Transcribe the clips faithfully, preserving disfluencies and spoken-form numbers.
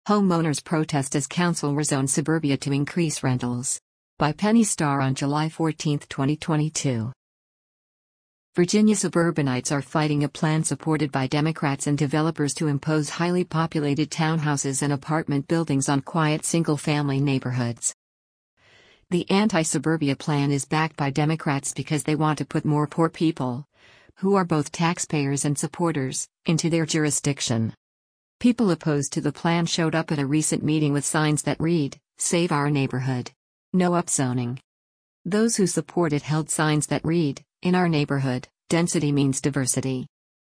Homeowners protest as council rezone suburbia to increase rentals. By Penny Starr on July fourteenth, twenty twenty-two. Virginia suburbanites are fighting a plan supported by Democrats and developers to impose highly populated townhouses and apartment buildings on quiet single-family neighborhoods. The anti-suburbia plan is backed by Democrats because they want to put more poor people, who are both taxpayers and supporters, into their jurisdiction. People opposed to the plan showed up at a recent meeting with signs that read, "Save our neighborhood. No upzoning." Those who support it held signs that read, "In our neighborhood, density means diversity."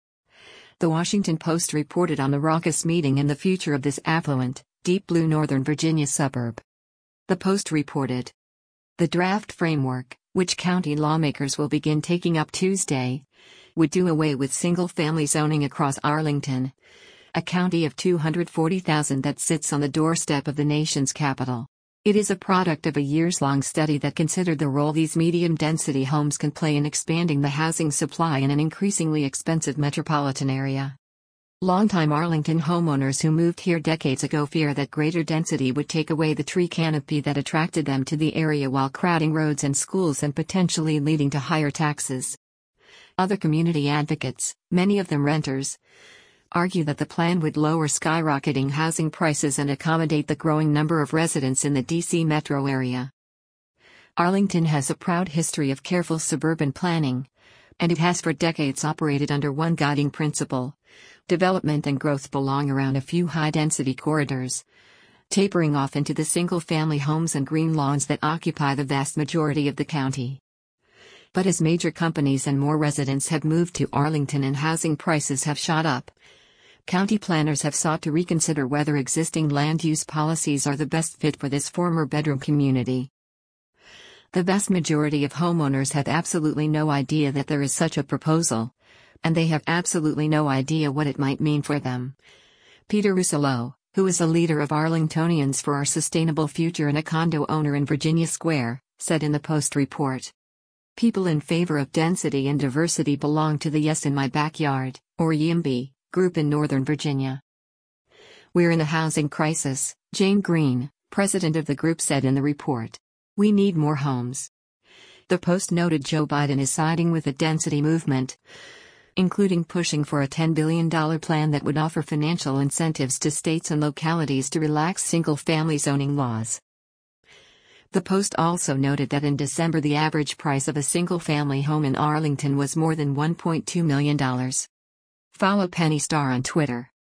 The Washington Post reported on the raucous meeting and the future of this affluent, deep blue Northern Virginia suburb. The Post reported, the draft framework, which county lawmakers will begin taking up Tuesday, would do away with single-family zoning across Arlington, a county of two hundred forty thousand that sits on the doorstep of the nation's capital. It is a product of a years-long study that considered the role these medium-density homes can play in expanding the housing supply in an increasingly expensive metropolitan area. Longtime Arlington homeowners who moved here decades ago fear that greater density would take away the tree canopy that attracted them to the area while crowding roads and schools and potentially leading to higher taxes. Other community advocates, many of them renters, argue that the plan would lower skyrocketing housing prices and accommodate the growing number of residents in the D C metro area. Arlington has a proud history of careful suburban planning, and it has for decades operated under one guiding principle: development and growth belong around a few high-density corridors, tapering off into the single-family homes and green lawns that occupy the vast majority of the county. But as major companies and more residents have moved to Arlington and housing prices have shot up, county planners have sought to reconsider whether existing land use policies are the best fit for this former bedroom community. The vast majority of homeowners have absolutely no idea that there is such a proposal, and they have absolutely no idea what it might mean for them. Peter Russillo, who is a leader of Arlingtonians for Our Sustainable Future and a condo owner in Virginia Square, said in the Post report, "People in favor of density and diversity belong to the Yes in My Backyard, or YIMBY, group in Northern Virginia. We're in a housing crisis," Jane Green, president of the group, said in the report. "We need more homes." The Post noted Joe Biden is siding with the density movement, including pushing for a ten billion dollars plan that would offer financial incentives to states and localities to relax single-family zoning laws. The Post also noted that in December the average price of a single-family home in Arlington was more than one point two million dollars. Follow Penny Starr on Twitter.